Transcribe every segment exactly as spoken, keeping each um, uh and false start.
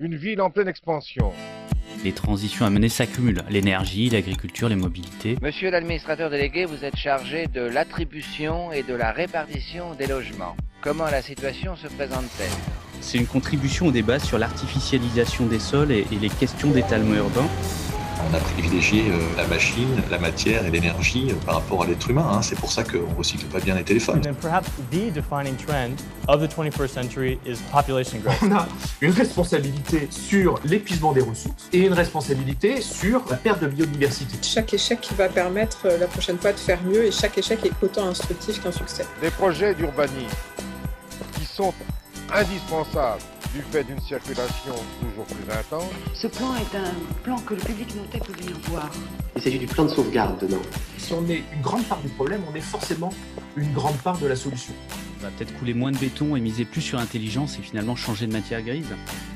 une ville en pleine expansion. Les transitions à mener s'accumulent, l'énergie, l'agriculture, les mobilités. Monsieur l'administrateur délégué, vous êtes chargé de l'attribution et de la répartition des logements. Comment la situation se présente-t-elle ? C'est une contribution au débat sur l'artificialisation des sols et, et les questions d'étalement urbain. On a privilégié euh, la machine, la matière et l'énergie euh, par rapport à l'être humain. Hein. C'est pour ça qu'on ne recycle pas bien les téléphones. And then perhaps the defining trend of the twenty-first century is population growth. On a une responsabilité sur l'épuisement des ressources et une responsabilité sur la perte de biodiversité. Chaque échec qui va permettre la prochaine fois de faire mieux et chaque échec est autant instructif qu'un succès. Des projets d'urbanisme qui sont indispensables du fait d'une circulation toujours plus intense. Ce plan est un plan que le public notait pour venir voir. Il s'agit du plan de sauvegarde dedans. Si on est une grande part du problème, on est forcément une grande part de la solution. On va peut-être couler moins de béton et miser plus sur l'intelligence et finalement changer de matière grise.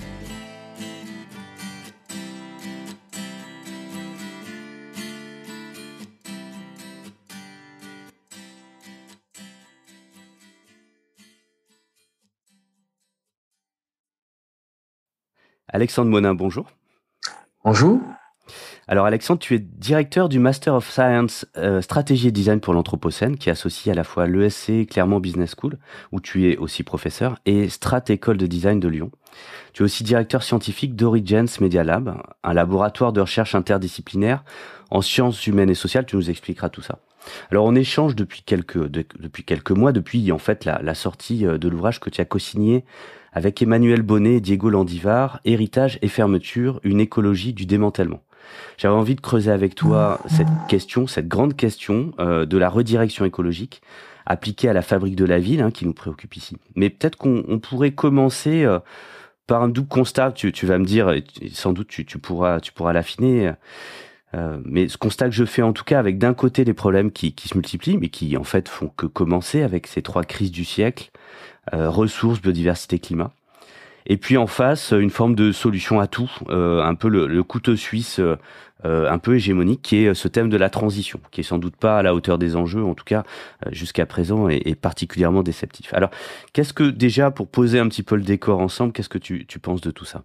Alexandre Monin, bonjour. Bonjour. Alors Alexandre, tu es directeur du Master of Science euh, Stratégie et Design pour l'Anthropocène, qui associe à la fois l'E S C Clermont Business School, où tu es aussi professeur, et Strat École de Design de Lyon. Tu es aussi directeur scientifique d'Origence Media Lab, un laboratoire de recherche interdisciplinaire en sciences humaines et sociales. Tu nous expliqueras tout ça. Alors on échange depuis quelques, de, depuis quelques mois, depuis en fait la, la sortie de l'ouvrage que tu as co-signé avec Emmanuel Bonnet et Diego Landívar, Héritage et fermeture, une écologie du démantèlement. J'avais envie de creuser avec toi cette question, cette grande question euh, de la redirection écologique appliquée à la fabrique de la ville, hein, qui nous préoccupe ici. Mais peut-être qu'on on pourrait commencer euh, par un double constat. Tu, tu vas me dire, et sans doute tu, tu pourras, tu pourras l'affiner. Euh, mais ce constat que je fais en tout cas, avec d'un côté les problèmes qui, qui se multiplient, mais qui en fait font que commencer avec ces trois crises du siècle, euh, ressources, biodiversité, climat. Et puis en face, une forme de solution à tout, euh, un peu le, le couteau suisse euh, un peu hégémonique, qui est ce thème de la transition, qui est sans doute pas à la hauteur des enjeux, en tout cas euh, jusqu'à présent, et, et particulièrement déceptif. Alors, qu'est-ce que déjà, pour poser un petit peu le décor ensemble, qu'est-ce que tu, tu penses de tout ça ?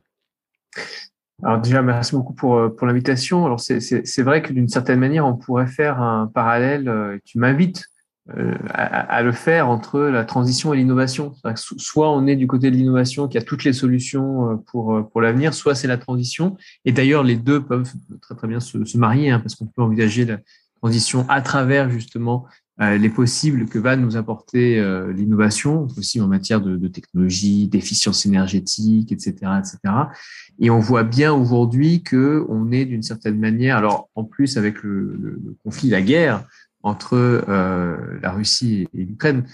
Alors déjà, merci beaucoup pour, pour l'invitation. Alors c'est, c'est, c'est vrai que d'une certaine manière, on pourrait faire un parallèle, euh, tu m'invites euh, à, à le faire entre la transition et l'innovation. C'est-à-dire que soit on est du côté de l'innovation qui a toutes les solutions pour, pour l'avenir, soit c'est la transition. Et d'ailleurs, les deux peuvent très très bien se, se marier, hein, parce qu'on peut envisager la transition à travers justement euh, les possibles que va nous apporter euh, l'innovation, aussi en matière de, de technologie, d'efficience énergétique, et cetera, et cetera. Et on voit bien aujourd'hui que on est d'une certaine manière, alors en plus avec le, le, le conflit, la guerre entre euh, la Russie et, et l'Ukraine,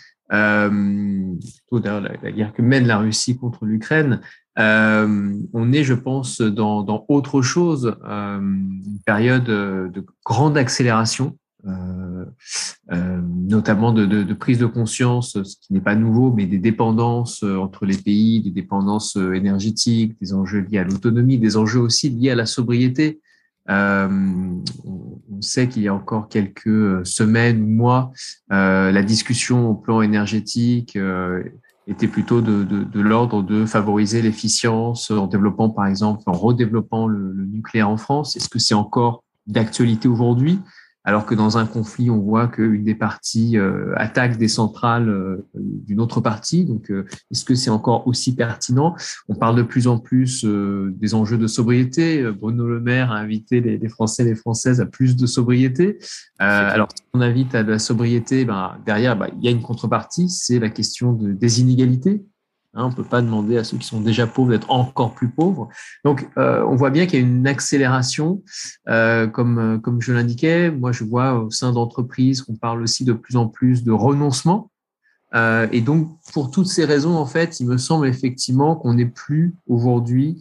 euh, plutôt d'ailleurs la, la guerre que mène la Russie contre l'Ukraine, euh, on est, je pense, dans, dans autre chose, euh, une période de grande accélération. Euh, euh, notamment de, de, de prise de conscience, ce qui n'est pas nouveau, mais des dépendances entre les pays, des dépendances énergétiques, des enjeux liés à l'autonomie, des enjeux aussi liés à la sobriété. Euh, on, on sait qu'il y a encore quelques semaines ou mois, euh, la discussion au plan énergétique euh, était plutôt de, de, de l'ordre de favoriser l'efficience en développant, par exemple, en redéveloppant le, le nucléaire en France. Est-ce que c'est encore d'actualité aujourd'hui ? Alors que dans un conflit, on voit qu'une des parties euh, attaque des centrales euh, d'une autre partie. Donc, euh, est-ce que c'est encore aussi pertinent ? On parle de plus en plus euh, des enjeux de sobriété. Bruno Le Maire a invité les, les Français et les Françaises à plus de sobriété. Euh, alors, si on invite à de la sobriété, ben, derrière, ben, il y a une contrepartie, c'est la question de, des inégalités. Hein, on ne peut pas demander à ceux qui sont déjà pauvres d'être encore plus pauvres. Donc, euh, on voit bien qu'il y a une accélération, euh, comme, comme je l'indiquais. Moi, je vois au sein d'entreprises qu'on parle aussi de plus en plus de renoncement. Euh, et donc, pour toutes ces raisons, en fait, il me semble effectivement qu'on n'est plus aujourd'hui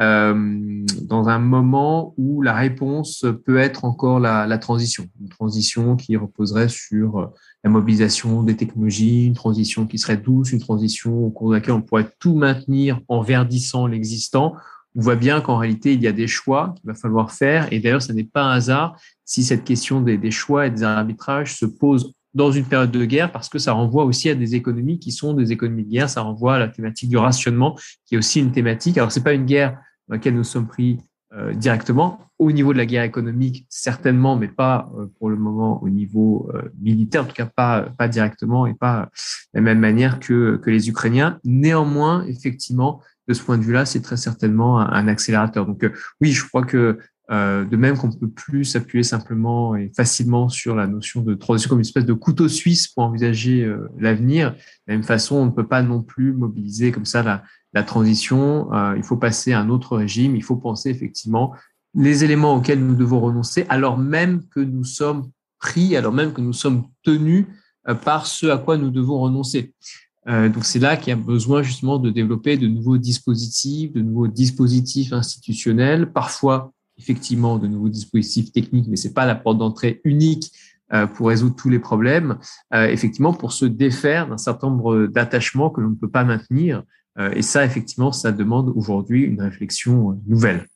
euh, dans un moment où la réponse peut être encore la, la transition. Une transition qui reposerait sur la mobilisation des technologies, une transition qui serait douce, une transition au cours de laquelle on pourrait tout maintenir en verdissant l'existant. On voit bien qu'en réalité, il y a des choix qu'il va falloir faire. Et d'ailleurs, ce n'est pas un hasard si cette question des, des choix et des arbitrages se pose dans une période de guerre, parce que ça renvoie aussi à des économies qui sont des économies de guerre. Ça renvoie à la thématique du rationnement, qui est aussi une thématique. Alors, c'est pas une guerre dans lesquelles nous sommes pris euh, directement. Au niveau de la guerre économique, certainement, mais pas euh, pour le moment au niveau euh, militaire, en tout cas pas, pas directement et pas de la même manière que, que les Ukrainiens. Néanmoins, effectivement, de ce point de vue-là, c'est très certainement un, un accélérateur. Donc euh, oui, je crois que euh, de même qu'on ne peut plus s'appuyer simplement et facilement sur la notion de transition comme une espèce de couteau suisse pour envisager euh, l'avenir, de la même façon, on ne peut pas non plus mobiliser comme ça la, la transition. Euh, il faut passer à un autre régime. Il faut penser effectivement les éléments auxquels nous devons renoncer, alors même que nous sommes pris, alors même que nous sommes tenus euh, par ce à quoi nous devons renoncer. Euh, donc c'est là qu'il y a besoin justement de développer de nouveaux dispositifs, de nouveaux dispositifs institutionnels, parfois effectivement de nouveaux dispositifs techniques, mais c'est pas la porte d'entrée unique euh, pour résoudre tous les problèmes. Euh, effectivement, pour se défaire d'un certain nombre d'attachements que l'on ne peut pas maintenir. Euh, et ça, effectivement, ça demande aujourd'hui une réflexion nouvelle.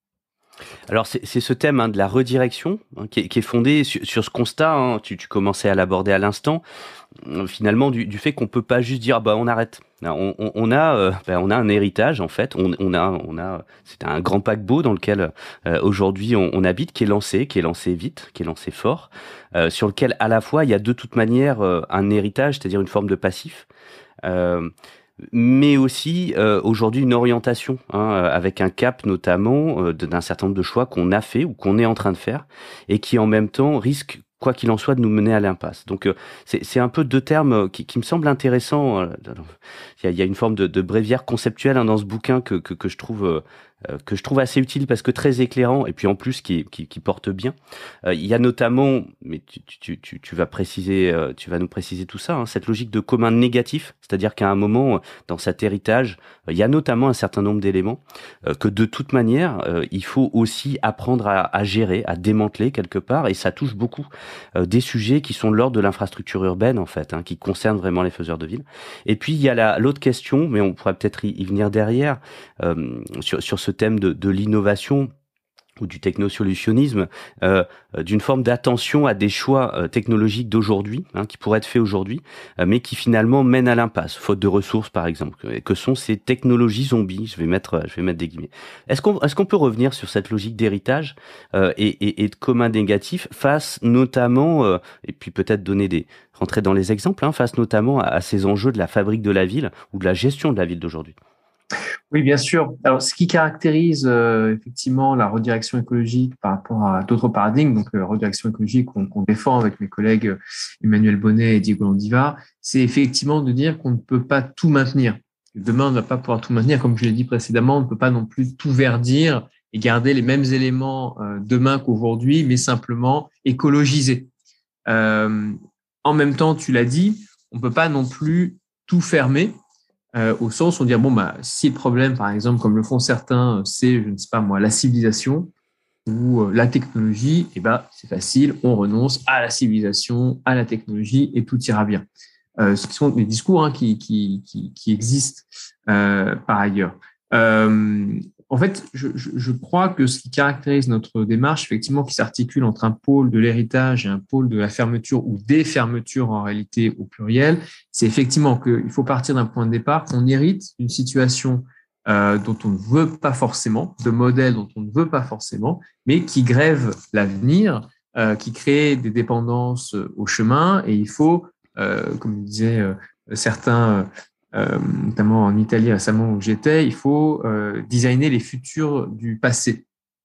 Alors c'est, c'est ce thème hein, de la redirection hein, qui, est, qui est fondé sur, sur ce constat, hein, tu, tu commençais à l'aborder à l'instant, euh, finalement du, du fait qu'on peut pas juste dire bah on arrête. On, on, on a euh, bah, on a un héritage en fait, on, on a on a c'est un grand paquebot dans lequel euh, aujourd'hui on, on habite, qui est lancé, qui est lancé vite, qui est lancé fort, euh, sur lequel à la fois il y a de toute manière euh, un héritage, c'est-à-dire une forme de passif. Euh, mais aussi euh, aujourd'hui une orientation hein, avec un cap notamment euh, d'un certain nombre de choix qu'on a fait ou qu'on est en train de faire et qui en même temps risque quoi qu'il en soit de nous mener à l'impasse. Donc euh, c'est, c'est un peu deux termes qui, qui me semblent intéressants. Il y a, il y a une forme de, de bréviaire conceptuelle hein, dans ce bouquin que, que, que je trouve euh, que je trouve assez utile parce que très éclairant et puis en plus qui, qui, qui porte bien. Euh, il y a notamment, mais tu, tu, tu, tu vas préciser, euh, tu vas nous préciser tout ça, hein, cette logique de commun négatif, c'est-à-dire qu'à un moment dans cet héritage, euh, il y a notamment un certain nombre d'éléments euh, que de toute manière euh, il faut aussi apprendre à, à gérer, à démanteler quelque part, et ça touche beaucoup euh, des sujets qui sont de l'ordre de l'infrastructure urbaine en fait, hein, qui concernent vraiment les faiseurs de ville. Et puis il y a la, l'autre question, mais on pourrait peut-être y, y venir derrière euh, sur, sur ce thème de, de l'innovation ou du technosolutionnisme, euh, d'une forme d'attention à des choix euh, technologiques d'aujourd'hui, hein, qui pourraient être faits aujourd'hui, euh, mais qui finalement mènent à l'impasse, faute de ressources par exemple, que, que sont ces technologies zombies. Je vais mettre, je vais mettre des guillemets. Est-ce qu'on, est-ce qu'on peut revenir sur cette logique d'héritage euh, et, et, et de commun négatif face notamment, euh, et puis peut-être donner des, rentrer dans les exemples, hein, face notamment à, à ces enjeux de la fabrique de la ville ou de la gestion de la ville d'aujourd'hui? Oui, bien sûr. Alors, ce qui caractérise euh, effectivement la redirection écologique par rapport à d'autres paradigmes, donc euh, redirection écologique qu'on, qu'on défend avec mes collègues Emmanuel Bonnet et Diego Landivar, c'est effectivement de dire qu'on ne peut pas tout maintenir. Demain, on ne va pas pouvoir tout maintenir, comme je l'ai dit précédemment, on ne peut pas non plus tout verdir et garder les mêmes éléments euh, demain qu'aujourd'hui, mais simplement écologiser. Euh, en même temps, tu l'as dit, on ne peut pas non plus tout fermer. Euh, au sens où on dit bon bah si le problème par exemple comme le font certains c'est je ne sais pas moi la civilisation ou euh, la technologie, et eh ben c'est facile, on renonce à la civilisation, à la technologie et tout ira bien. Euh, ce sont des discours hein, qui qui qui, qui existent euh, par ailleurs. Euh, en fait, je, je, je crois que ce qui caractérise notre démarche, effectivement, qui s'articule entre un pôle de l'héritage et un pôle de la fermeture ou des fermetures en réalité au pluriel, c'est effectivement qu'il faut partir d'un point de départ qu'on hérite d'une situation euh, dont on ne veut pas forcément, de modèles dont on ne veut pas forcément, mais qui grèvent l'avenir, euh, qui créent des dépendances au chemin, et il faut, euh, comme disaient euh, certains Euh, notamment en Italie récemment où j'étais, il faut euh, designer les futurs du passé.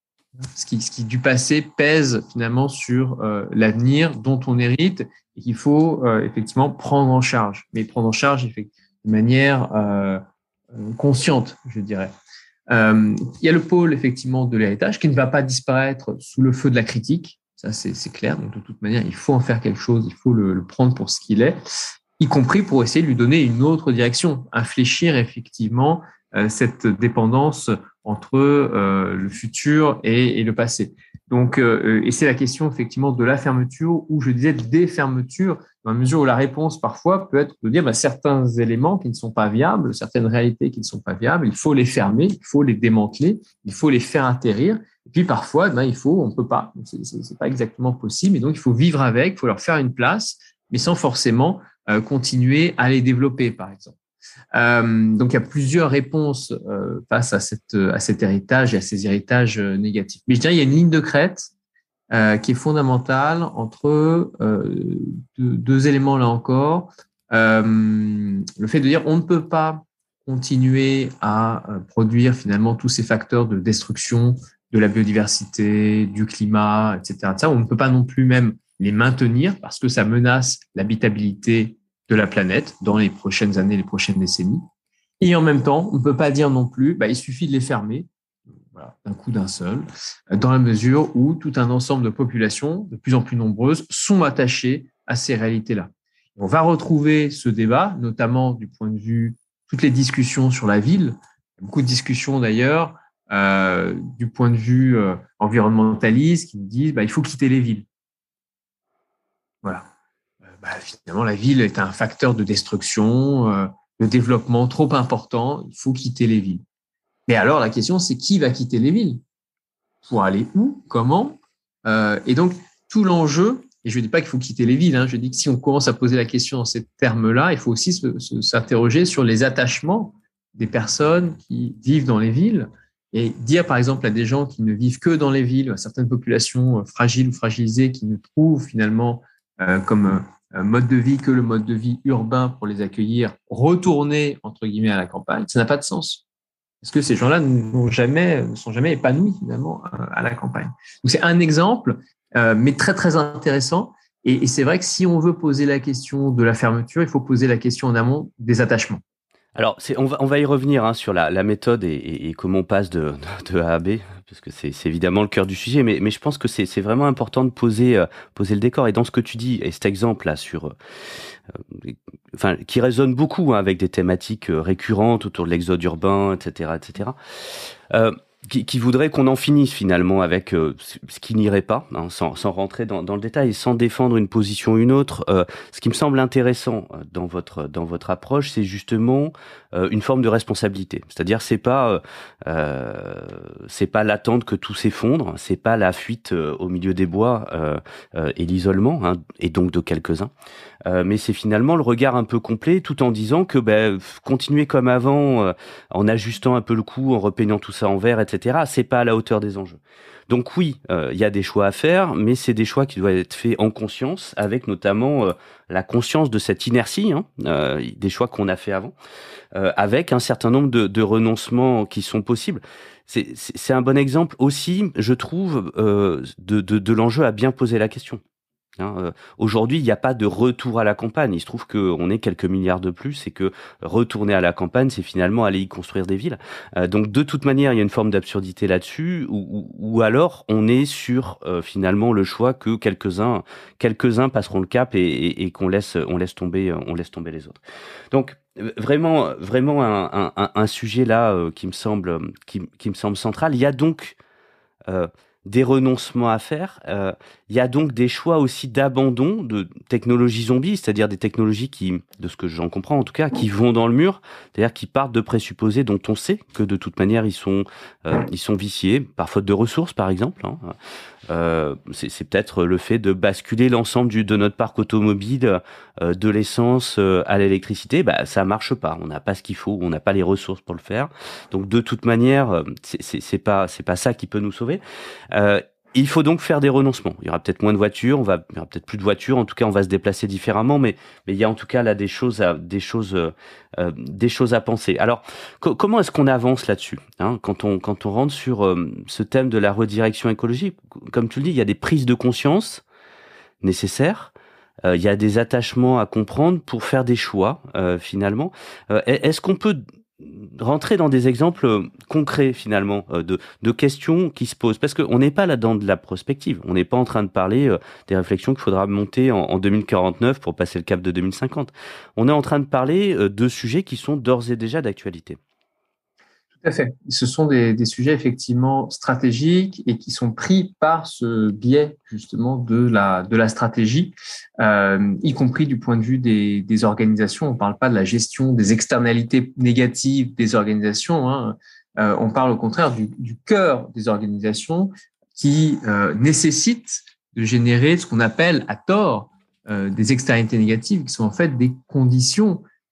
Ce qui, ce qui du passé pèse finalement sur euh, l'avenir dont on hérite et qu'il faut euh, effectivement prendre en charge, mais prendre en charge de manière euh, consciente, je dirais. Euh, il y a le pôle effectivement de l'héritage qui ne va pas disparaître sous le feu de la critique, ça c'est, c'est clair. Donc de toute manière, il faut en faire quelque chose, il faut le, le prendre pour ce qu'il est, y compris pour essayer de lui donner une autre direction, infléchir effectivement euh, cette dépendance entre euh, le futur et, et le passé. Donc, euh, et c'est la question effectivement de la fermeture, ou je disais des fermetures, dans la mesure où la réponse parfois peut être de dire bah, certains éléments qui ne sont pas viables, certaines réalités qui ne sont pas viables, il faut les fermer, il faut les démanteler, il faut les faire atterrir. Et puis parfois, ben, il faut, on peut pas, c'est, c'est, c'est pas exactement possible, et donc il faut vivre avec, il faut leur faire une place, mais sans forcément Euh, continuer à les développer, par exemple. Euh, donc, il y a plusieurs réponses euh, face à, cette, à cet héritage et à ces héritages euh, négatifs. Mais je dirais qu'il y a une ligne de crête euh, qui est fondamentale entre euh, deux, deux éléments là encore. Euh, le fait de dire on ne peut pas continuer à produire finalement tous ces facteurs de destruction de la biodiversité, du climat, et cetera. Ça, on ne peut pas non plus même les maintenir parce que ça menace l'habitabilité de la planète dans les prochaines années, les prochaines décennies. Et en même temps, on ne peut pas dire non plus, bah, il suffit de les fermer, voilà, d'un coup d'un seul, dans la mesure où tout un ensemble de populations, de plus en plus nombreuses, sont attachées à ces réalités-là. On va retrouver ce débat, notamment du point de vue toutes les discussions sur la ville, beaucoup de discussions d'ailleurs euh, du point de vue euh, environnementaliste qui nous disent bah, il faut quitter les villes. Voilà. Euh, bah, finalement, la ville est un facteur de destruction, euh, de développement trop important. Il faut quitter les villes. Mais alors la question c'est qui va quitter les villes? Pour aller où? Comment? euh, Et donc tout l'enjeu. Et je ne dis pas qu'il faut quitter les villes. Hein. Je dis que si on commence à poser la question dans ces termes-là, il faut aussi se, se, s'interroger sur les attachements des personnes qui vivent dans les villes et dire, par exemple, à des gens qui ne vivent que dans les villes, à certaines populations fragiles ou fragilisées qui ne trouvent finalement euh, comme euh, mode de vie que le mode de vie urbain pour les accueillir, retourner, entre guillemets, à la campagne, ça n'a pas de sens. Parce que ces gens-là n'ont jamais, ne sont jamais épanouis finalement à la campagne. Donc, c'est un exemple. Euh, mais très, très intéressant. Et, et c'est vrai que si on veut poser la question de la fermeture, il faut poser la question en amont des attachements. Alors, c'est, on, va, on va y revenir hein, sur la, la méthode et, et, et comment on passe de, de, de A à B, parce que c'est, c'est évidemment le cœur du sujet, mais, mais je pense que c'est, c'est vraiment important de poser, euh, poser le décor. Et dans ce que tu dis, et cet exemple-là, sur, euh, enfin, qui résonne beaucoup hein, avec des thématiques récurrentes autour de l'exode urbain, et cetera, et cetera. Euh, Qui, qui voudrait qu'on en finisse finalement avec euh, ce qui n'irait pas, hein, sans, sans rentrer dans, dans le détail, sans défendre une position ou une autre. Euh, ce qui me semble intéressant dans votre dans votre approche, c'est justement euh, une forme de responsabilité. C'est-à-dire, c'est pas euh, c'est pas l'attente que tout s'effondre, c'est pas la fuite euh, au milieu des bois euh, euh, et l'isolement, hein, et donc de quelques-uns. Euh, mais c'est finalement le regard un peu complet, tout en disant que ben, continuer comme avant, euh, en ajustant un peu le coup, en repeignant tout ça en vert, et cetera, c'est pas à la hauteur des enjeux. Donc oui, il euh, y a des choix à faire, mais c'est des choix qui doivent être faits en conscience, avec notamment euh, la conscience de cette inertie, hein, euh, des choix qu'on a fait avant, euh, avec un certain nombre de, de renoncements qui sont possibles. C'est, c'est, c'est un bon exemple aussi, je trouve, euh, de, de, de l'enjeu à bien poser la question. Hein, euh, aujourd'hui, il n'y a pas de retour à la campagne. Il se trouve qu'on est quelques milliards de plus et que retourner à la campagne, c'est finalement aller y construire des villes. Euh, donc, de toute manière, il y a une forme d'absurdité là-dessus, ou, ou, ou alors on est sur euh, finalement le choix que quelques-uns, quelques-uns passeront le cap et, et, et qu'on laisse, on laisse tomber, on laisse tomber les autres. Donc, vraiment, vraiment un, un, un sujet là euh, qui me semble, qui, qui me semble central. Il y a donc euh, des renoncements à faire. Euh, il y a donc des choix aussi d'abandon de technologies zombies, c'est-à-dire des technologies qui, de ce que j'en comprends en tout cas, qui vont dans le mur, c'est-à-dire qui partent de présupposés dont on sait que de toute manière ils sont, euh, ils sont viciés, par faute de ressources par exemple. Hein. Euh, c'est, c'est peut-être le fait de basculer l'ensemble du, de notre parc automobile euh, de l'essence euh, à l'électricité. Bah, ça marche pas. On n'a pas ce qu'il faut, on n'a pas les ressources pour le faire. Donc de toute manière, c'est, c'est, c'est pas, c'est pas ça qui peut nous sauver. Euh, il faut donc faire des renoncements. Il y aura peut-être moins de voitures, on va, il y aura peut-être plus de voitures. En tout cas, on va se déplacer différemment, mais, mais il y a en tout cas là des choses, à, des choses, euh, des choses à penser. Alors, co- comment est-ce qu'on avance là-dessus, hein, quand on, quand on rentre sur euh, ce thème de la redirection écologique? Comme tu le dis, il y a des prises de conscience nécessaires. Euh, il y a des attachements à comprendre pour faire des choix, euh, finalement. Euh, est-ce qu'on peut rentrer dans des exemples concrets finalement euh, de, de questions qui se posent, parce qu'on n'est pas là dans de la prospective, on n'est pas en train de parler euh, des réflexions qu'il faudra monter en, en deux mille quarante-neuf pour passer le cap de deux mille cinquante. On est en train de parler euh, de sujets qui sont d'ores et déjà d'actualité. Tout à fait. Ce sont des, des sujets effectivement stratégiques et qui sont pris par ce biais justement de la de la stratégie, euh, y compris du point de vue des, des organisations. On ne parle pas de la gestion des externalités négatives des organisations. Hein. Euh, on parle au contraire du, du cœur des organisations qui euh, nécessitent de générer ce qu'on appelle à tort euh, des externalités négatives, qui sont en fait des conditions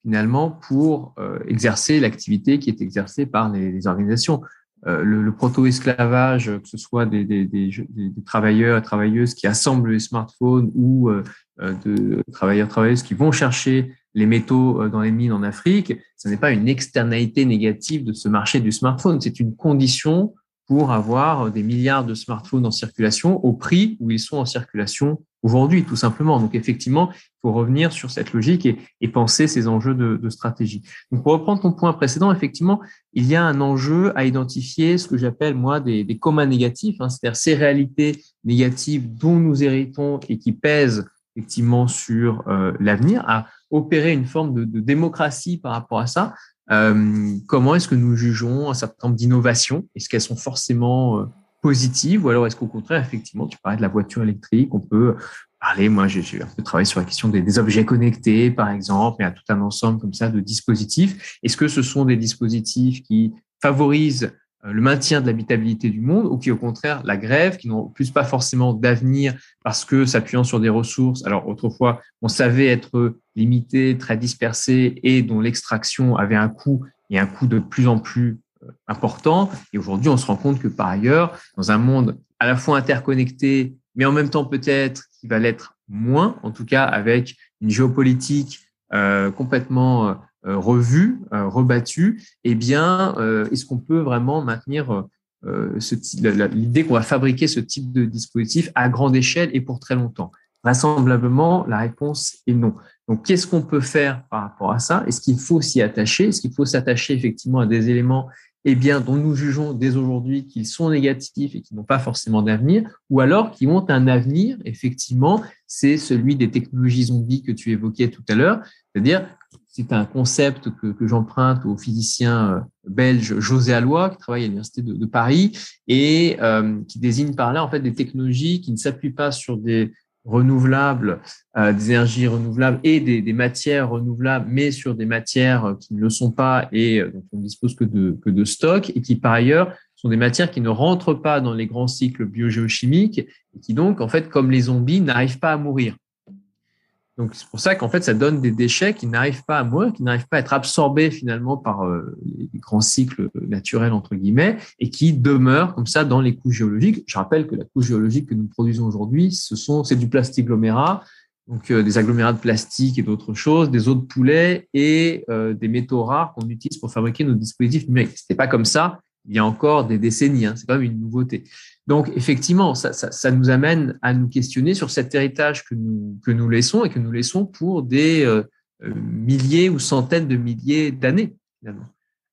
finalement pour euh, exercer l'activité qui est exercée par les, les organisations. Euh, le, le proto-esclavage, que ce soit des, des, des, des travailleurs et travailleuses qui assemblent les smartphones ou euh, de travailleurs et travailleuses qui vont chercher les métaux dans les mines en Afrique, ce n'est pas une externalité négative de ce marché du smartphone, c'est une condition pour avoir des milliards de smartphones en circulation au prix où ils sont en circulation aujourd'hui, tout simplement. Donc, effectivement, il faut revenir sur cette logique et, et penser ces enjeux de, de stratégie. Donc, pour reprendre ton point précédent, effectivement, il y a un enjeu à identifier ce que j'appelle, moi, des, des communs négatifs, hein, c'est-à-dire ces réalités négatives dont nous héritons et qui pèsent effectivement sur euh, l'avenir, à opérer une forme de, de démocratie par rapport à ça. Euh, comment est-ce que nous jugeons un certain nombre d'innovations? Est-ce qu'elles sont forcément euh, positives ou alors est-ce qu'au contraire, effectivement, tu parlais de la voiture électrique, on peut parler, moi j'ai, j'ai un peu travaillé sur la question des, des objets connectés, par exemple, mais à tout un ensemble comme ça de dispositifs. Est-ce que ce sont des dispositifs qui favorisent le maintien de l'habitabilité du monde ou qui, au contraire, la grève, qui n'ont plus pas forcément d'avenir parce que s'appuyant sur des ressources, alors autrefois, on savait être limité, très dispersé et dont l'extraction avait un coût et un coût de plus en plus important. Et aujourd'hui, on se rend compte que par ailleurs, dans un monde à la fois interconnecté, mais en même temps peut-être qui va l'être moins, en tout cas avec une géopolitique euh, complètement euh, revue, euh, rebattue, eh bien, euh, est-ce qu'on peut vraiment maintenir euh, ce type, la, l'idée qu'on va fabriquer ce type de dispositif à grande échelle et pour très longtemps? Vraisemblablement, la réponse est non. Donc, qu'est-ce qu'on peut faire par rapport à ça? Est-ce qu'il faut s'y attacher? Est-ce qu'il faut s'attacher effectivement à des éléments eh bien, dont nous jugeons dès aujourd'hui qu'ils sont négatifs et qui n'ont pas forcément d'avenir, ou alors qui ont un avenir, effectivement, c'est celui des technologies zombies que tu évoquais tout à l'heure, c'est-à-dire c'est un concept que, que j'emprunte au physicien belge José Alloy, qui travaille à l'Université de, de Paris, et euh, qui désigne par là en fait des technologies qui ne s'appuient pas sur des renouvelables, euh, des énergies renouvelables et des, des matières renouvelables, mais sur des matières qui ne le sont pas et dont on ne dispose que de, que de stock, et qui par ailleurs sont des matières qui ne rentrent pas dans les grands cycles biogéochimiques et qui donc, en fait, comme les zombies, n'arrivent pas à mourir. Donc, c'est pour ça qu'en fait, ça donne des déchets qui n'arrivent pas à mourir, qui n'arrivent pas à être absorbés finalement par euh, les grands cycles naturels, entre guillemets, et qui demeurent comme ça dans les couches géologiques. Je rappelle que la couche géologique que nous produisons aujourd'hui, ce sont, c'est du plastiglomérat, donc euh, des agglomérats de plastique et d'autres choses, des os de poulet et euh, des métaux rares qu'on utilise pour fabriquer nos dispositifs numériques. C'était pas comme ça il y a encore des décennies, hein, c'est quand même une nouveauté. Donc, effectivement, ça, ça, ça nous amène à nous questionner sur cet héritage que nous, que nous laissons et que nous laissons pour des euh, milliers ou centaines de milliers d'années, finalement.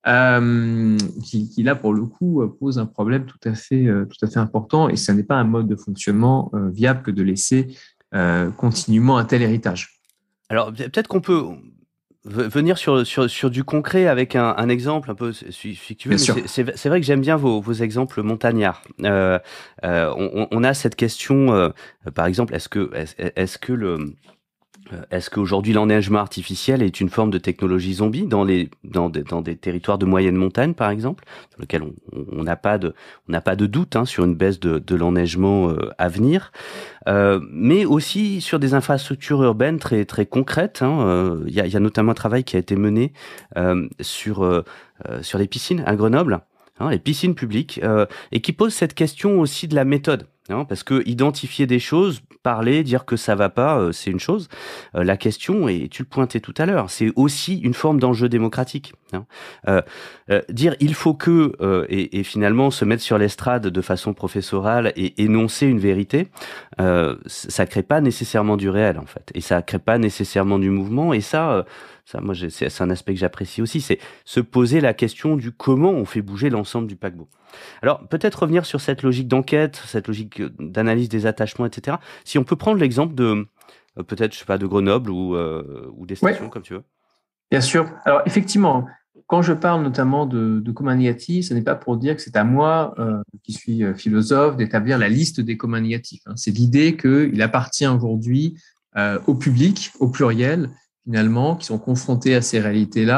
Euh, qui, qui, là, pour le coup, pose un problème tout à fait, euh, tout à fait important, et ce n'est pas un mode de fonctionnement euh, viable que de laisser euh, continuellement un tel héritage. Alors, peut-être qu'on peut venir sur, sur, sur du concret avec un, un exemple un peu, si, si tu veux. Mais c'est, c'est, c'est vrai que j'aime bien vos, vos exemples montagnards. Euh, euh, on, on a cette question, euh, par exemple, est-ce que, est-ce, est-ce que le, est-ce qu'aujourd'hui l'enneigement artificiel est une forme de technologie zombie dans les, dans des, dans des territoires de moyenne montagne, par exemple, dans lesquels on n'a pas de, on n'a pas de doute hein, sur une baisse de, de l'enneigement euh, à venir. Euh, mais aussi sur des infrastructures urbaines très très concrètes. Il hein, euh, y, a, y a notamment un travail qui a été mené euh, sur euh, sur les piscines à Grenoble, hein, les piscines publiques, euh, et qui pose cette question aussi de la méthode. Hein, parce que identifier des choses, parler, dire que ça va pas, euh, c'est une chose. Euh, la question, et tu le pointais tout à l'heure, c'est aussi une forme d'enjeu démocratique. Hein. Euh, euh, dire il faut que, euh, et, et finalement se mettre sur l'estrade de façon professorale et énoncer une vérité, euh, ça crée pas nécessairement du réel en fait, et ça crée pas nécessairement du mouvement. Et ça, euh, ça, moi, j'ai, c'est, c'est un aspect que j'apprécie aussi, c'est se poser la question du comment on fait bouger l'ensemble du paquebot. Alors, peut-être revenir sur cette logique d'enquête, cette logique d'analyse des attachements, et cetera. Si on peut prendre l'exemple de, euh, peut-être, je sais pas, de Grenoble ou, euh, ou des stations, ouais. Comme tu veux. Bien sûr. Alors, effectivement, quand je parle notamment de, de communs négatifs, ce n'est pas pour dire que c'est à moi, euh, qui suis philosophe, d'établir la liste des communs négatifs. Hein. C'est l'idée qu'il appartient aujourd'hui euh, au public, au pluriel, finalement, qui sont confrontés à ces réalités-là,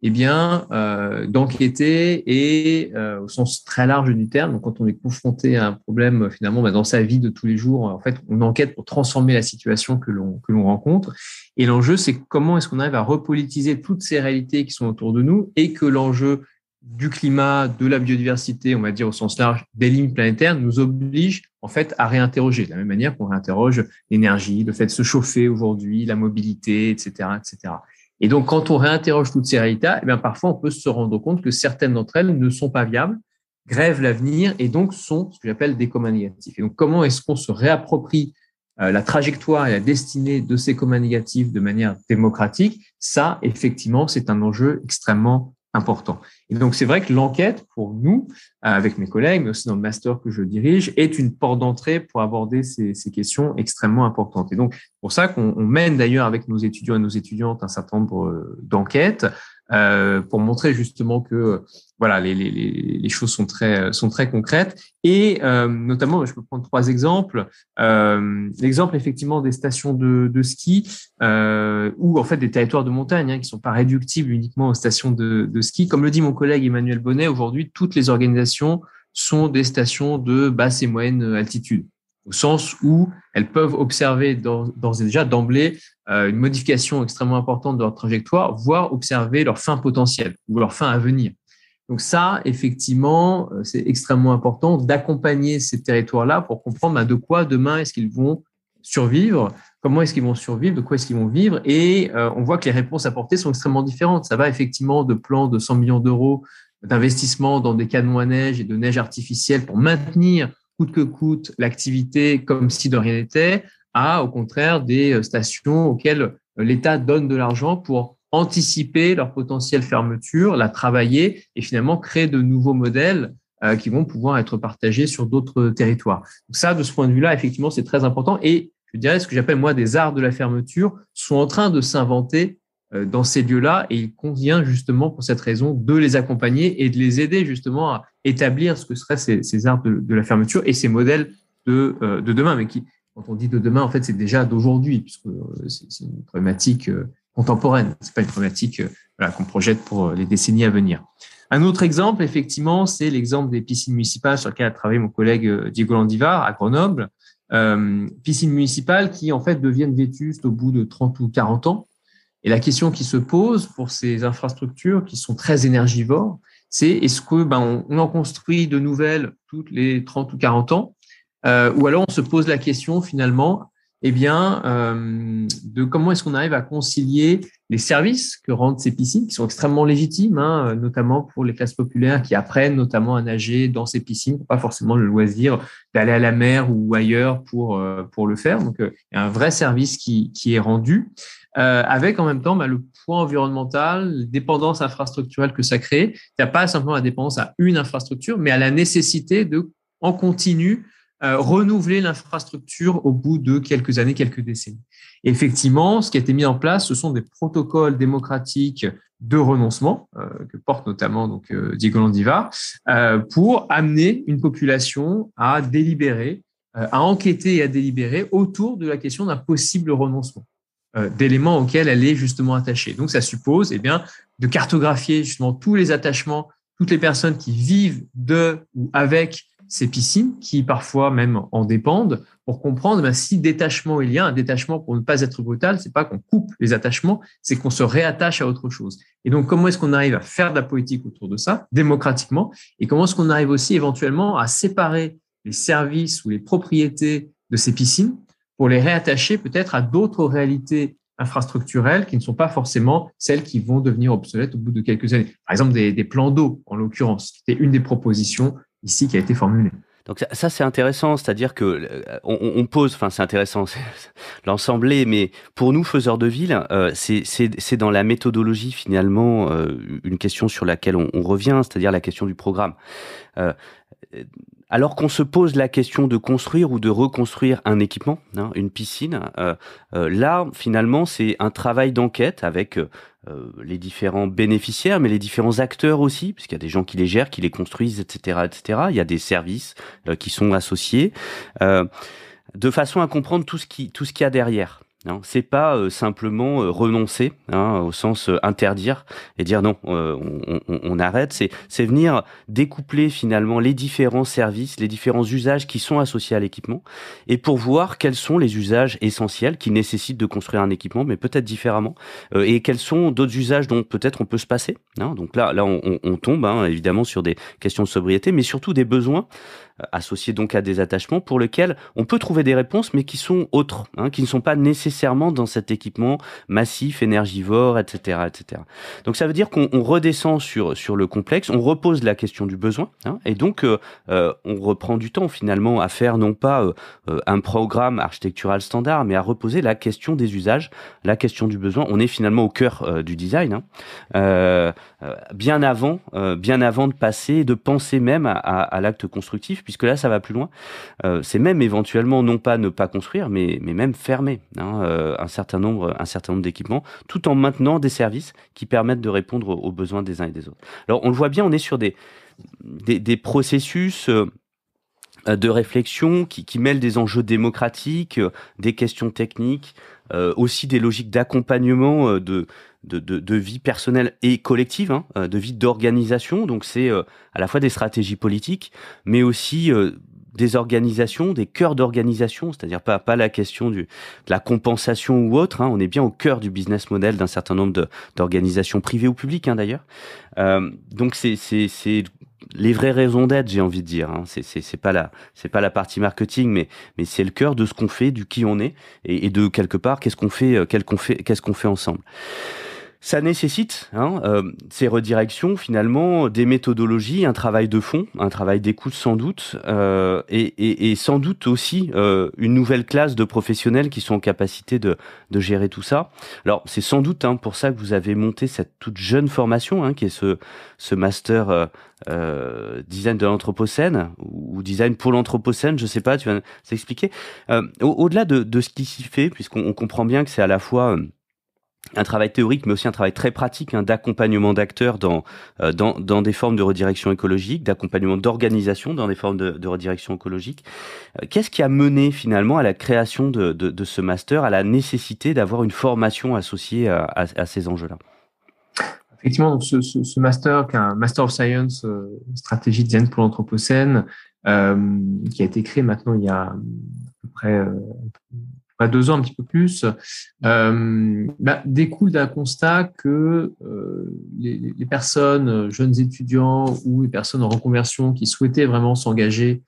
eh bien, euh, d'enquêter et, euh, au sens très large du terme, donc quand on est confronté à un problème, finalement, bah, dans sa vie de tous les jours, en fait, on enquête pour transformer la situation que l'on que l'on rencontre. Et l'enjeu, c'est comment est-ce qu'on arrive à repolitiser toutes ces réalités qui sont autour de nous et que l'enjeu du climat, de la biodiversité, on va dire au sens large, des limites planétaires, nous oblige en fait à réinterroger, de la même manière qu'on réinterroge l'énergie, le fait de se chauffer aujourd'hui, la mobilité, et cetera, et cetera. Et donc, quand on réinterroge toutes ces réalités, eh bien, parfois, on peut se rendre compte que certaines d'entre elles ne sont pas viables, grèvent l'avenir et donc sont ce que j'appelle des comas négatifs. Et donc, comment est-ce qu'on se réapproprie euh, la trajectoire et la destinée de ces comas négatifs de manière démocratique? Ça, effectivement, c'est un enjeu extrêmement important. Et donc, c'est vrai que l'enquête, pour nous, avec mes collègues, mais aussi dans le master que je dirige, est une porte d'entrée pour aborder ces, ces questions extrêmement importantes. Et donc, c'est pour ça qu'on on mène d'ailleurs avec nos étudiants et nos étudiantes un certain nombre d'enquêtes euh, pour montrer justement que voilà, les, les, les choses sont très, sont très concrètes. Et euh, notamment, je peux prendre trois exemples. Euh, l'exemple effectivement des stations de, de ski euh, ou en fait des territoires de montagne hein, qui sont pas réductibles uniquement aux stations de, de ski. Comme le dit mon collègue Emmanuel Bonnet, aujourd'hui, toutes les organisations sont des stations de basse et moyenne altitude, au sens où elles peuvent observer d'ores et déjà d'emblée euh, une modification extrêmement importante de leur trajectoire, voire observer leur fin potentielle ou leur fin à venir. Donc ça, effectivement, c'est extrêmement important d'accompagner ces territoires-là pour comprendre bah, de quoi demain est-ce qu'ils vont survivre, comment est-ce qu'ils vont survivre, de quoi est-ce qu'ils vont vivre. Et euh, on voit que les réponses apportées sont extrêmement différentes. Ça va effectivement de plans de cent millions d'euros d'investissement dans des canons à neige et de neige artificielle pour maintenir coûte que coûte l'activité comme si de rien n'était, à au contraire des stations auxquelles l'État donne de l'argent pour anticiper leur potentielle fermeture, la travailler et finalement créer de nouveaux modèles euh, qui vont pouvoir être partagés sur d'autres territoires. Donc ça, de ce point de vue-là, effectivement, c'est très important. Et je dirais, ce que j'appelle moi des arts de la fermeture sont en train de s'inventer euh, dans ces lieux-là et il convient justement pour cette raison de les accompagner et de les aider justement à établir ce que seraient ces, ces arts de, de la fermeture et ces modèles de, euh, de demain. Mais qui, quand on dit de demain, en fait, c'est déjà d'aujourd'hui puisque euh, c'est, c'est une problématique euh, contemporaine. C'est pas une problématique euh, voilà, qu'on projette pour les décennies à venir. Un autre exemple, effectivement, c'est l'exemple des piscines municipales sur lequel a travaillé mon collègue Diego Landivar à Grenoble. Euh, piscines municipales qui, en fait, deviennent vétustes au bout de trente ou quarante ans. Et la question qui se pose pour ces infrastructures qui sont très énergivores, c'est est-ce que ben, on, on en construit de nouvelles toutes les trente ou quarante ans euh, ou alors on se pose la question, finalement, eh bien, euh, de comment est-ce qu'on arrive à concilier les services que rendent ces piscines, qui sont extrêmement légitimes, hein, notamment pour les classes populaires qui apprennent notamment à nager dans ces piscines, pas forcément le loisir d'aller à la mer ou ailleurs pour euh, pour le faire. Donc, euh, il y a un vrai service qui qui est rendu, euh, avec en même temps bah, le poids environnemental, la dépendance infrastructurelle que ça crée. Il n'y a pas simplement la dépendance à une infrastructure, mais à la nécessité de, en continu, Euh, renouveler l'infrastructure au bout de quelques années, quelques décennies. Et effectivement, ce qui a été mis en place, ce sont des protocoles démocratiques de renoncement euh, que porte notamment donc euh, Diego Landivar euh, pour amener une population à délibérer, euh, à enquêter et à délibérer autour de la question d'un possible renoncement, euh, d'éléments auxquels elle est justement attachée. Donc, ça suppose, eh bien, de cartographier justement tous les attachements, toutes les personnes qui vivent de ou avec ces piscines, qui parfois même en dépendent, pour comprendre ben, si détachement il y a, un détachement pour ne pas être brutal, c'est pas qu'on coupe les attachements, c'est qu'on se réattache à autre chose. Et donc, comment est-ce qu'on arrive à faire de la politique autour de ça, démocratiquement, et comment est-ce qu'on arrive aussi éventuellement à séparer les services ou les propriétés de ces piscines pour les réattacher peut-être à d'autres réalités infrastructurelles qui ne sont pas forcément celles qui vont devenir obsolètes au bout de quelques années. Par exemple, des, des plans d'eau, en l'occurrence, qui était une des propositions ici qui a été formulée. Donc ça, ça c'est intéressant, c'est-à-dire que on, on pose, enfin c'est intéressant, c'est, l'ensemble, mais pour nous faiseurs de ville, euh, c'est, c'est, c'est dans la méthodologie finalement euh, une question sur laquelle on, on revient, c'est-à-dire la question du programme. Euh, alors qu'on se pose la question de construire ou de reconstruire un équipement, hein, une piscine, euh, euh, là finalement c'est un travail d'enquête avec euh, les différents bénéficiaires, mais les différents acteurs aussi, puisqu'il y a des gens qui les gèrent, qui les construisent, et cetera, et cetera. Il y a des services euh, qui sont associés, euh, de façon à comprendre tout ce qui, tout ce qu'il y a derrière. Hein. C'est pas euh, simplement euh, renoncer, hein, au sens euh, interdire et dire non, euh, on, on, on arrête. C'est, c'est venir découpler finalement les différents services, les différents usages qui sont associés à l'équipement, et pour voir quels sont les usages essentiels qui nécessitent de construire un équipement, mais peut-être différemment, euh, et quels sont d'autres usages dont peut-être on peut se passer. Hein. Donc là, là, on, on, on tombe hein, évidemment sur des questions de sobriété, mais surtout des besoins associés donc à des attachements pour lesquels on peut trouver des réponses, mais qui sont autres, hein, qui ne sont pas nécessairement dans cet équipement massif, énergivore, et cetera, et cetera. Donc ça veut dire qu'on on redescend sur sur le complexe, on repose la question du besoin, hein, et donc euh, euh, on reprend du temps finalement à faire non pas euh, un programme architectural standard, mais à reposer la question des usages, la question du besoin. On est finalement au cœur euh, du design, hein, euh, euh, bien avant, euh, bien avant de passer, de penser même à, à, à l'acte constructif. Puisque là, ça va plus loin. Euh, c'est même éventuellement non pas ne pas construire, mais, mais même fermer hein, euh, un certain nombre, un certain nombre d'équipements, tout en maintenant des services qui permettent de répondre aux, aux besoins des uns et des autres. Alors, on le voit bien, on est sur des, des, des processus euh, de réflexion qui, qui mêlent des enjeux démocratiques, euh, des questions techniques, euh, aussi des logiques d'accompagnement euh, de De, de, de vie personnelle et collective, hein, de vie d'organisation. Donc c'est euh, à la fois des stratégies politiques, mais aussi euh, des organisations, des cœurs d'organisation, c'est-à-dire pas pas la question du, de la compensation ou autre. Hein, on est bien au cœur du business model d'un certain nombre de, d'organisations privées ou publiques, hein, d'ailleurs. Euh, donc c'est c'est c'est les vraies raisons d'être, j'ai envie de dire. Hein. C'est c'est c'est pas la c'est pas la partie marketing, mais mais c'est le cœur de ce qu'on fait, du qui on est, et, et de quelque part qu'est-ce qu'on fait, qu'est-ce qu'on fait, qu'est-ce qu'on fait ensemble. Ça nécessite hein, euh, ces redirections, finalement, des méthodologies, un travail de fond, un travail d'écoute sans doute, euh, et, et, et sans doute aussi euh, une nouvelle classe de professionnels qui sont en capacité de, de gérer tout ça. Alors, c'est sans doute hein, pour ça que vous avez monté cette toute jeune formation, hein, qui est ce, ce master euh, euh, design de l'anthropocène, ou design pour l'anthropocène, je sais pas, tu vas s'expliquer. Euh, au, au-delà de, de ce qui s'y fait, puisqu'on on comprend bien que c'est à la fois... Euh, un travail théorique, mais aussi un travail très pratique hein, d'accompagnement d'acteurs dans, euh, dans dans des formes de redirection écologique, d'accompagnement d'organisation dans des formes de, de redirection écologique. Euh, qu'est-ce qui a mené finalement à la création de, de, de ce master, à la nécessité d'avoir une formation associée à, à, à ces enjeux-là? Effectivement, donc ce, ce, ce master, qui est un Master of Science, euh, stratégie design pour l'anthropocène, euh, qui a été créé maintenant il y a à peu près euh, à deux ans, un petit peu plus, euh, bah, découle d'un constat que euh, les, les personnes, jeunes étudiants ou les personnes en reconversion qui souhaitaient vraiment s'engager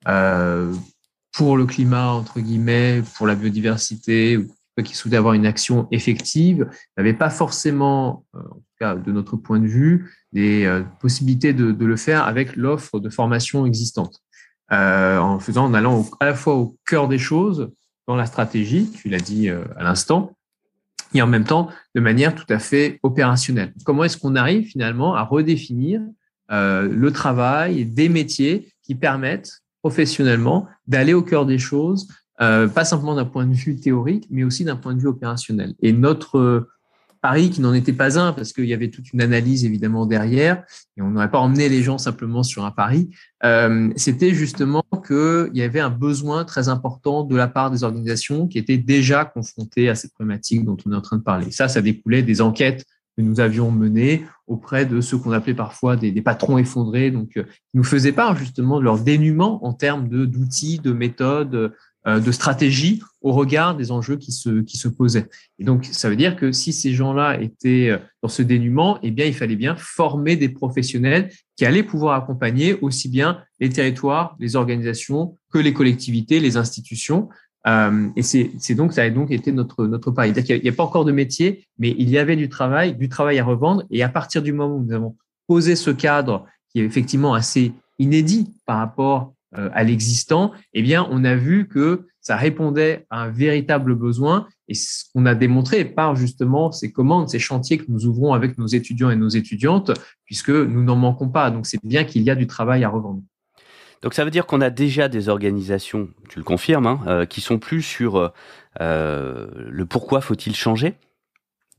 euh, pour le climat, entre guillemets, pour la biodiversité, ou qui souhaitaient avoir une action effective, n'avaient pas forcément, euh, en tout cas de notre point de vue, des euh, possibilités de, de le faire avec l'offre de formation existante, euh, en faisant, en allant au, à la fois au cœur des choses, dans la stratégie, tu l'as dit euh, à l'instant, et en même temps de manière tout à fait opérationnelle. Comment est-ce qu'on arrive finalement à redéfinir euh, le travail des métiers qui permettent professionnellement d'aller au cœur des choses, euh, pas simplement d'un point de vue théorique, mais aussi d'un point de vue opérationnel. Et notre euh, pari, qui n'en était pas un, parce qu'il y avait toute une analyse évidemment derrière, et on n'aurait pas emmené les gens simplement sur un pari, euh, c'était justement qu'il y avait un besoin très important de la part des organisations qui étaient déjà confrontées à cette problématique dont on est en train de parler. Ça, ça découlait des enquêtes que nous avions menées auprès de ceux qu'on appelait parfois des, des patrons effondrés, donc euh, qui nous faisaient part justement de leur dénuement en termes de, d'outils, de méthodes, de stratégie au regard des enjeux qui se, qui se posaient. Et donc, ça veut dire que si ces gens-là étaient dans ce dénuement, eh bien, il fallait bien former des professionnels qui allaient pouvoir accompagner aussi bien les territoires, les organisations, que les collectivités, les institutions. Euh, et c'est, c'est donc, ça a donc été notre, notre pari. C'est-à-dire qu'il n'y a pas encore de métier, mais il y avait du travail, du travail à revendre. Et à partir du moment où nous avons posé ce cadre qui est effectivement assez inédit par rapport à l'existant, eh bien, on a vu que ça répondait à un véritable besoin, et ce qu'on a démontré par justement ces commandes, ces chantiers que nous ouvrons avec nos étudiants et nos étudiantes, puisque nous n'en manquons pas. Donc, c'est bien qu'il y a du travail à revendre. Donc, ça veut dire qu'on a déjà des organisations, tu le confirmes, hein, euh, qui sont plus sur euh, le pourquoi faut-il changer.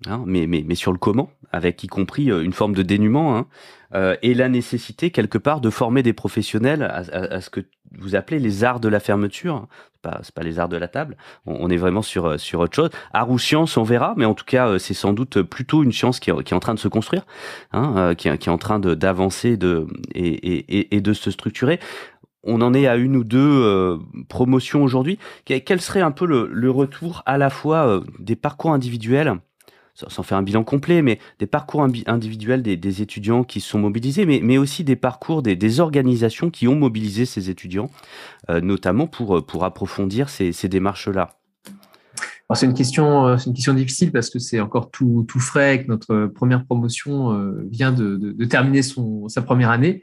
hein, mais, mais, mais sur le comment, avec y compris une forme de dénuement, hein, euh, et la nécessité quelque part de former des professionnels à, à, à ce que vous appelez les arts de la fermeture. C'est pas, c'est pas les arts de la table. On, on est vraiment sur sur autre chose. Art ou science, on verra, mais en tout cas, c'est sans doute plutôt une science qui est, qui est en train de se construire, hein, euh, qui, est, qui est en train de, d'avancer, de et, et, et de se structurer. On en est à une ou deux euh, promotions aujourd'hui. Quel serait un peu le, le retour à la fois euh, des parcours individuels, sans faire un bilan complet, mais des parcours individuels des, des étudiants qui se sont mobilisés, mais, mais aussi des parcours des, des organisations qui ont mobilisé ces étudiants, euh, notamment pour, pour approfondir ces, ces démarches-là? Alors c'est une question, c'est une question difficile parce que c'est encore tout, tout frais, que notre première promotion euh, vient de, de, de terminer son, sa première année.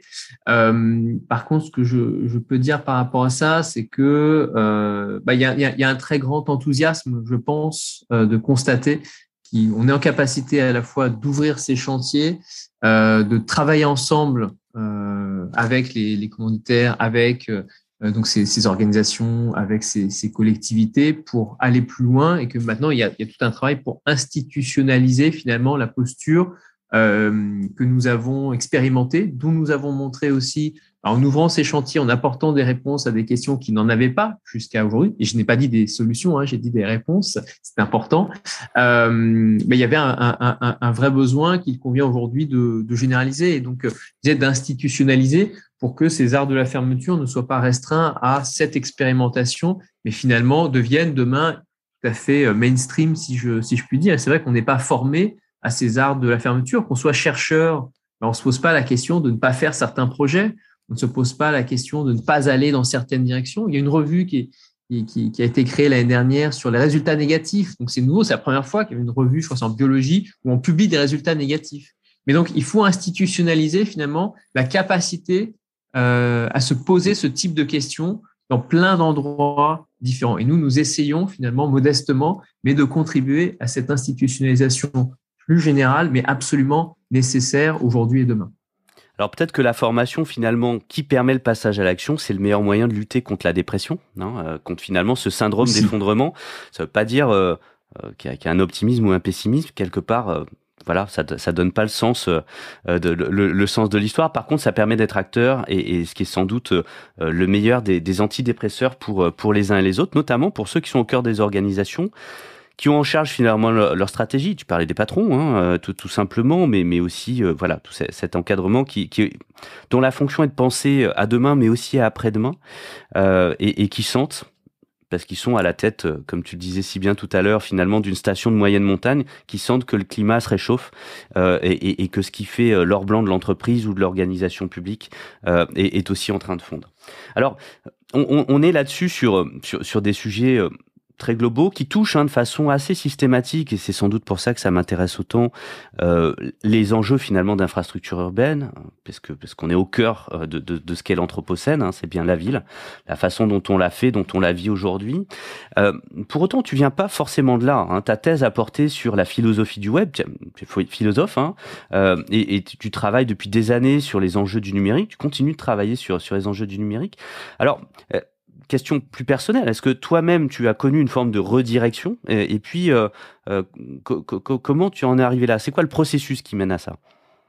Euh, par contre, ce que je, je peux dire par rapport à ça, c'est que euh, bah, y a, y a, y a un très grand enthousiasme, je pense, euh, de constater qu'on est en capacité à la fois d'ouvrir ces chantiers, euh, de travailler ensemble euh, avec les, les commanditaires, avec euh, donc ces, ces organisations, avec ces, ces collectivités pour aller plus loin, et que maintenant il y a, il y a tout un travail pour institutionnaliser finalement la posture euh, que nous avons expérimentée, d'où nous avons montré aussi, en ouvrant ces chantiers, en apportant des réponses à des questions qui n'en avaient pas jusqu'à aujourd'hui. Et je n'ai pas dit des solutions, hein, j'ai dit des réponses, c'est important. Euh, mais il y avait un, un, un, un vrai besoin qu'il convient aujourd'hui de, de généraliser, et donc d'institutionnaliser pour que ces arts de la fermeture ne soient pas restreints à cette expérimentation, mais finalement deviennent demain tout à fait mainstream, si je, si je puis dire. Et c'est vrai qu'on n'est pas formé à ces arts de la fermeture, qu'on soit chercheur, ben on ne se pose pas la question de ne pas faire certains projets, on ne se pose pas la question de ne pas aller dans certaines directions. Il y a une revue qui, est, qui, qui a été créée l'année dernière sur les résultats négatifs. Donc, c'est nouveau, c'est la première fois qu'il y a une revue, je crois, en biologie, où on publie des résultats négatifs. Mais donc, il faut institutionnaliser finalement la capacité euh, à se poser ce type de questions dans plein d'endroits différents. Et nous, nous essayons finalement modestement, mais de contribuer à cette institutionnalisation plus générale, mais absolument nécessaire aujourd'hui et demain. Alors peut-être que la formation finalement qui permet le passage à l'action, c'est le meilleur moyen de lutter contre la dépression, hein, euh, contre finalement ce syndrome Aussi. d'effondrement. Ça veut pas dire euh, euh, qu'il y a, qu'il y a un optimisme ou un pessimisme quelque part. Euh, voilà, ça ça donne pas le sens euh, de le, le sens de l'histoire. Par contre, ça permet d'être acteur, et, et ce qui est sans doute euh, le meilleur des, des antidépresseurs pour pour les uns et les autres, notamment pour ceux qui sont au cœur des organisations, qui ont en charge finalement leur, leur stratégie. Tu parlais des patrons, hein, tout, tout simplement, mais, mais aussi euh, voilà tout cet encadrement qui, qui, dont la fonction est de penser à demain, mais aussi à après-demain, euh, et, et qui sentent, parce qu'ils sont à la tête, comme tu le disais si bien tout à l'heure, finalement d'une station de moyenne montagne, qui sentent que le climat se réchauffe euh, et, et, et que ce qui fait l'or blanc de l'entreprise ou de l'organisation publique euh, est, est aussi en train de fondre. Alors, on, on est là-dessus sur, sur, sur des sujets Euh, très globaux, qui touchent hein, de façon assez systématique, et c'est sans doute pour ça que ça m'intéresse autant, euh, les enjeux finalement d'infrastructures urbaines, parce que parce qu'on est au cœur de, de, de ce qu'est l'Anthropocène, hein, c'est bien la ville, la façon dont on l'a fait, dont on la vit aujourd'hui. Euh, pour autant, tu viens pas forcément de là. Hein, ta thèse a porté sur la philosophie du web, tu es philosophe, hein, euh, et, et tu travailles depuis des années sur les enjeux du numérique, tu continues de travailler sur, sur les enjeux du numérique. Alors, euh, question plus personnelle, est-ce que toi-même tu as connu une forme de redirection, et, et puis euh, euh, co- co- comment tu en es arrivé là? C'est quoi le processus qui mène à ça?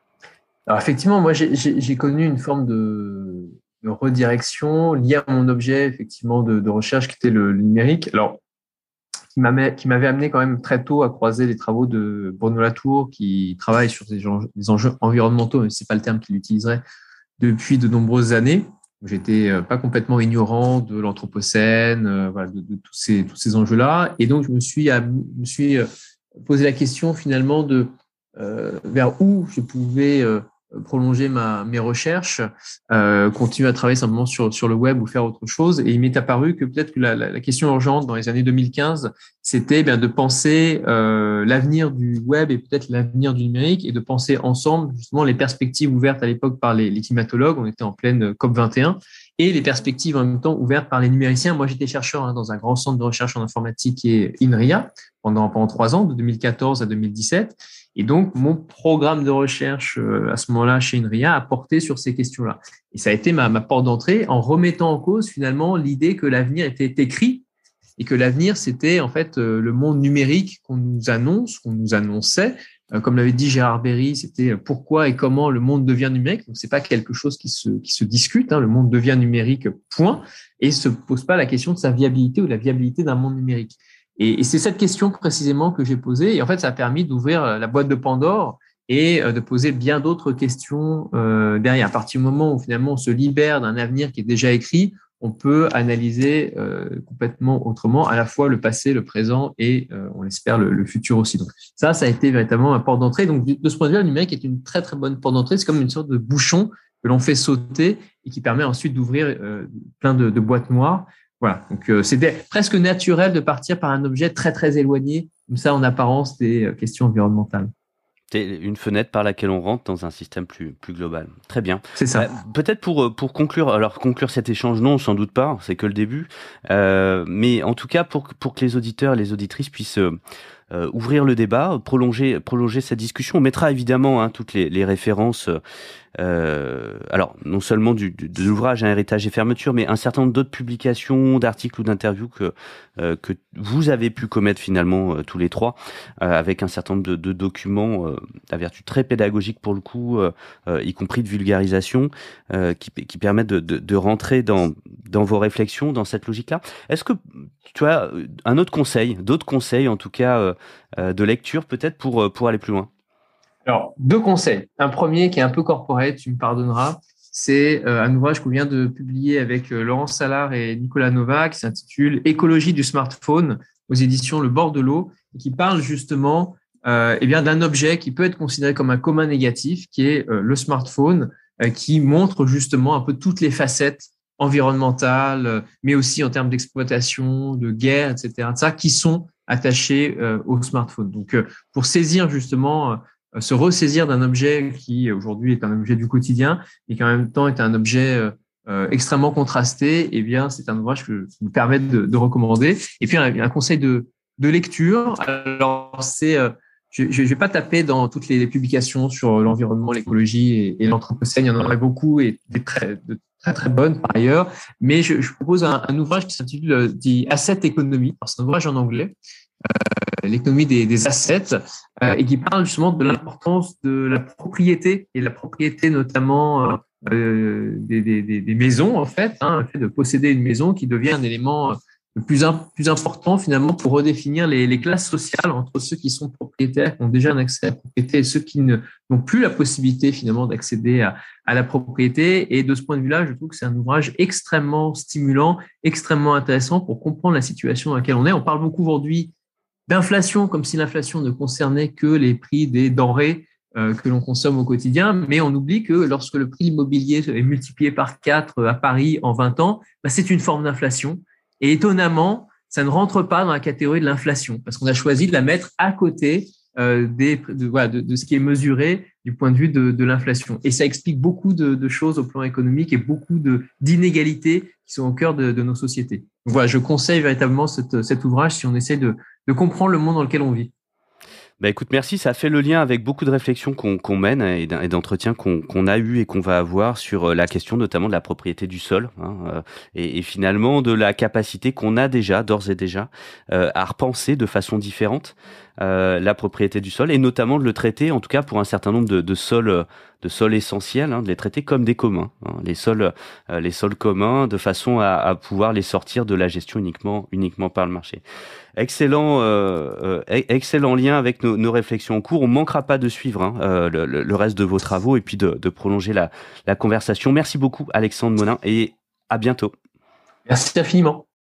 Alors effectivement, moi j'ai, j'ai, j'ai connu une forme de, de redirection liée à mon objet effectivement de, de recherche qui était le, le numérique. Alors qui m'avait, qui m'avait amené quand même très tôt à croiser les travaux de Bruno Latour, qui travaille sur des enjeux, des enjeux environnementaux, mais c'est pas le terme qu'il utiliserait, depuis de nombreuses années. J'étais pas complètement ignorant de l'Anthropocène, euh, voilà, de, de tous ces tous ces enjeux-là, et donc je me suis je me suis posé la question finalement de euh, vers où je pouvais euh, prolonger ma mes recherches, euh, continuer à travailler simplement sur sur le web ou faire autre chose. Et il m'est apparu que peut-être que la, la, la question urgente dans les années deux mille quinze, c'était bien de penser euh, l'avenir du web et peut-être l'avenir du numérique, et de penser ensemble justement les perspectives ouvertes à l'époque par les, les climatologues. On était en pleine COP vingt et un, et les perspectives en même temps ouvertes par les numériciens. Moi, j'étais chercheur hein, dans un grand centre de recherche en informatique qui est INRIA pendant pendant trois ans, de deux mille quatorze à deux mille dix-sept. Et donc, mon programme de recherche euh, à ce moment-là chez INRIA a porté sur ces questions-là. Et ça a été ma, ma porte d'entrée, en remettant en cause finalement l'idée que l'avenir était écrit et que l'avenir, c'était en fait euh, le monde numérique qu'on nous annonce, qu'on nous annonçait. Euh, comme l'avait dit Gérard Berry, c'était pourquoi et comment le monde devient numérique. Donc, c'est pas quelque chose qui se, qui se discute. Hein, le monde devient numérique, point, et se pose pas la question de sa viabilité ou de la viabilité d'un monde numérique. Et, et c'est cette question précisément que j'ai posée. Et en fait, ça a permis d'ouvrir la boîte de Pandore et de poser bien d'autres questions euh, derrière. À partir du moment où finalement on se libère d'un avenir qui est déjà écrit, on peut analyser euh, complètement autrement à la fois le passé, le présent et euh, on l'espère le, le futur aussi. Donc ça, ça a été véritablement un porte d'entrée. Donc de ce point de vue, le numérique est une très très bonne porte d'entrée. C'est comme une sorte de bouchon que l'on fait sauter et qui permet ensuite d'ouvrir euh, plein de, de boîtes noires. Voilà. Donc euh, c'était presque naturel de partir par un objet très très éloigné, comme ça en apparence des euh, questions environnementales. C'est une fenêtre par laquelle on rentre dans un système plus, plus global. Très bien. C'est ça. Euh, peut-être pour, pour conclure, alors conclure cet échange, non, sans doute pas, c'est que le début. Euh, mais en tout cas, pour, pour que les auditeurs et les auditrices puissent euh, euh, ouvrir le débat, prolonger, prolonger cette discussion, on mettra évidemment hein, toutes les, les références. Euh, alors, non seulement du, du, de l'ouvrage Un héritage et fermeture, mais un certain nombre d'autres publications, d'articles ou d'interviews que, euh, que vous avez pu commettre finalement euh, tous les trois, euh, avec un certain nombre de, de documents euh, à vertu très pédagogique pour le coup, euh, euh, y compris de vulgarisation, euh, qui, qui permettent de, de, de rentrer dans, dans vos réflexions, dans cette logique-là. Est-ce que tu as un autre conseil, d'autres conseils en tout cas euh, euh, de lecture peut-être pour, pour aller plus loin? Alors, deux conseils. Un premier qui est un peu corporate, tu me pardonneras, c'est euh, un ouvrage qu'on vient de publier avec euh, Laurent Salard et Nicolas Nova qui s'intitule « Écologie du smartphone » aux éditions Le Bord de l'eau et qui parle justement euh, eh bien, d'un objet qui peut être considéré comme un commun négatif qui est euh, le smartphone euh, qui montre justement un peu toutes les facettes environnementales, euh, mais aussi en termes d'exploitation, de guerre, et cetera, de ça, qui sont attachées euh, au smartphone. Donc, euh, pour saisir justement... Euh, se ressaisir d'un objet qui aujourd'hui est un objet du quotidien et qui en même temps est un objet euh, extrêmement contrasté, eh bien c'est un ouvrage que je me permets de, de recommander. Et puis un, un conseil de, de lecture. Alors c'est, euh, je ne vais pas taper dans toutes les publications sur l'environnement, l'écologie et, et l'anthropocène. Il y en aurait beaucoup et des très, de très très bonnes par ailleurs. Mais je, je propose un, un ouvrage qui s'intitule The Asset Economy. Alors, c'est un ouvrage en anglais. Euh, l'économie des, des assets euh, et qui parle justement de l'importance de la propriété et la propriété notamment euh, des, des, des maisons en fait, hein, le fait de posséder une maison qui devient un élément le plus, un, plus important finalement pour redéfinir les, les classes sociales entre ceux qui sont propriétaires, qui ont déjà un accès à la propriété et ceux qui ne, n'ont plus la possibilité finalement d'accéder à, à la propriété. Et de ce point de vue-là, je trouve que c'est un ouvrage extrêmement stimulant, extrêmement intéressant pour comprendre la situation dans laquelle on est. On parle beaucoup aujourd'hui d'inflation, comme si l'inflation ne concernait que les prix des denrées euh, que l'on consomme au quotidien, mais on oublie que lorsque le prix immobilier est multiplié par quatre à Paris en vingt ans, bah, c'est une forme d'inflation. Et étonnamment, ça ne rentre pas dans la catégorie de l'inflation, parce qu'on a choisi de la mettre à côté euh, des, de, voilà, de, de ce qui est mesuré du point de vue de, de l'inflation. Et ça explique beaucoup de, de choses au plan économique et beaucoup de, d'inégalités qui sont au cœur de, de nos sociétés. Donc voilà, je conseille véritablement cette, cet ouvrage si on essaie de, de comprendre le monde dans lequel on vit. Bah écoute, merci. Ça fait le lien avec beaucoup de réflexions qu'on, qu'on mène et d'entretiens qu'on, qu'on a eu et qu'on va avoir sur la question notamment de la propriété du sol hein, et, et finalement de la capacité qu'on a déjà, d'ores et déjà, euh, à repenser de façon différente euh, la propriété du sol et notamment de le traiter, en tout cas pour un certain nombre de, de sols, de sols essentiels, hein, de les traiter comme des communs, hein, les sols, euh, les sols communs, de façon à, à pouvoir les sortir de la gestion uniquement, uniquement par le marché. Excellent, euh, euh, excellent lien avec nos, nos réflexions en cours. On ne manquera pas de suivre hein, euh, le, le reste de vos travaux et puis de, de prolonger la, la conversation. Merci beaucoup, Alexandre Monin, et à bientôt. Merci infiniment.